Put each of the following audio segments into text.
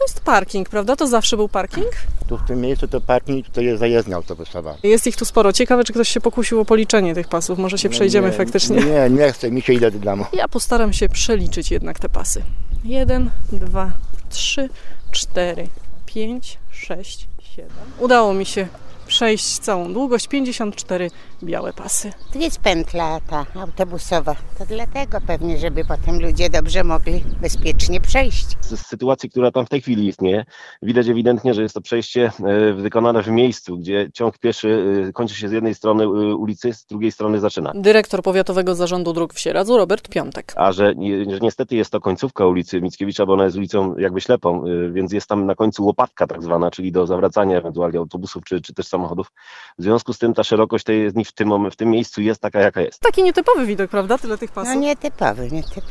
to jest parking, prawda? To zawsze był parking? Tu w tym miejscu to parking, tutaj jest zajezdnia autobusowa. Jest ich tu sporo. Ciekawe, czy ktoś się pokusił o policzenie tych pasów. Może się przejdziemy faktycznie. Nie chcę, mi się idę do domu. Ja postaram się przeliczyć jednak te pasy. 1, 2, 3, 4, 5, 6, 7. Udało mi się przejść całą długość, 54 białe pasy. Tu jest pętla ta autobusowa, to dlatego pewnie, żeby potem ludzie dobrze mogli bezpiecznie przejść. Z sytuacji, która tam w tej chwili istnieje, widać ewidentnie, że jest to przejście wykonane w miejscu, gdzie ciąg pieszy kończy się z jednej strony ulicy, z drugiej strony zaczyna. Dyrektor Powiatowego Zarządu Dróg w Sieradzu, Robert Piątek. A że niestety jest to końcówka ulicy Mickiewicza, bo ona jest ulicą jakby ślepą, więc jest tam na końcu łopatka tak zwana, czyli do zawracania ewentualnie autobusów czy też samochodów. W związku z tym ta szerokość tej jezdni w tym miejscu jest taka, jaka jest. Taki nietypowy widok, prawda? Tyle tych pasów. No nietypowy.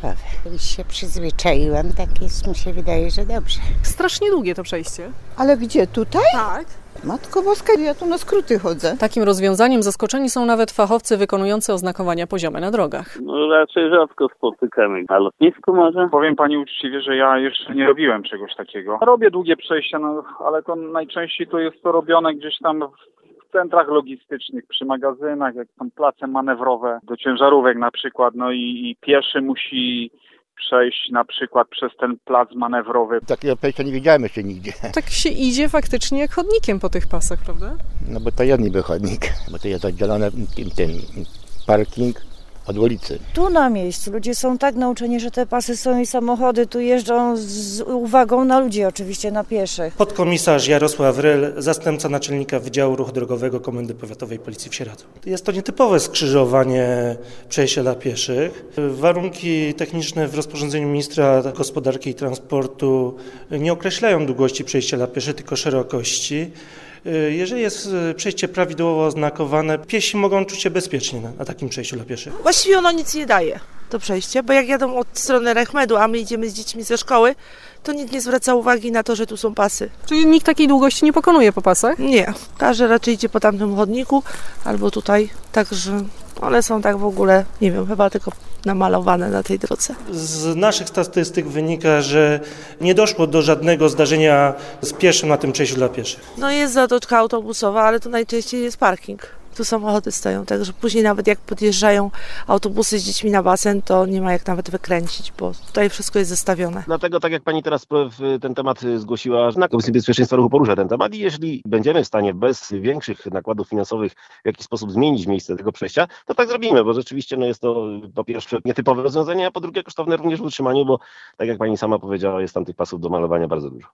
Już się przyzwyczaiłam, tak jest, mi się wydaje, że dobrze. Strasznie długie to przejście. Ale gdzie? Tutaj? Tak. Matko Boska, ja tu na skróty chodzę. Takim rozwiązaniem zaskoczeni są nawet fachowcy wykonujący oznakowania poziome na drogach. No raczej rzadko spotykamy. Na lotnisku może? Powiem pani uczciwie, że ja jeszcze nie robiłem czegoś takiego. Robię długie przejścia, no, ale to najczęściej to jest to robione gdzieś tam w centrach logistycznych, przy magazynach, jak są place manewrowe do ciężarówek na przykład, no i pieszy musi przejść na przykład przez ten plac manewrowy. Takiego przejścia nie widziałem jeszcze nigdzie. Tak się idzie faktycznie jak chodnikiem po tych pasach, prawda? No bo to jest niby chodnik, bo to jest oddzielone ten parking od ulicy. Tu na miejscu ludzie są tak nauczeni, że te pasy są i samochody tu jeżdżą z uwagą na ludzi, oczywiście na pieszych. Podkomisarz Jarosław Ryl, zastępca naczelnika Wydziału Ruchu Drogowego Komendy Powiatowej Policji w Sieradzu. Jest to nietypowe skrzyżowanie przejścia dla pieszych. Warunki techniczne w rozporządzeniu ministra gospodarki i transportu nie określają długości przejścia dla pieszych, tylko szerokości. Jeżeli jest przejście prawidłowo oznakowane, piesi mogą czuć się bezpiecznie na takim przejściu dla pieszych. Właściwie ono nic nie daje, to przejście, bo jak jadą od strony Rechmedu, a my idziemy z dziećmi ze szkoły, to nikt nie zwraca uwagi na to, że tu są pasy. Czyli nikt takiej długości nie pokonuje po pasach? Nie, każdy raczej idzie po tamtym chodniku albo tutaj, także one są tak w ogóle, nie wiem, chyba tylko namalowane na tej drodze. Z naszych statystyk wynika, że nie doszło do żadnego zdarzenia z pieszym na tym przejściu dla pieszych. No jest zatoczka autobusowa, ale to najczęściej jest parking. Tu samochody stoją, także później nawet jak podjeżdżają autobusy z dziećmi na basen, to nie ma jak nawet wykręcić, bo tutaj wszystko jest zestawione. Dlatego, tak jak pani teraz ten temat zgłosiła, na Komisji Bezpieczeństwa Ruchu porusza ten temat i jeśli będziemy w stanie bez większych nakładów finansowych w jakiś sposób zmienić miejsce tego przejścia, to tak zrobimy, bo rzeczywiście jest to po pierwsze nietypowe rozwiązanie, a po drugie kosztowne również w utrzymaniu, bo tak jak pani sama powiedziała, jest tam tych pasów do malowania bardzo dużo.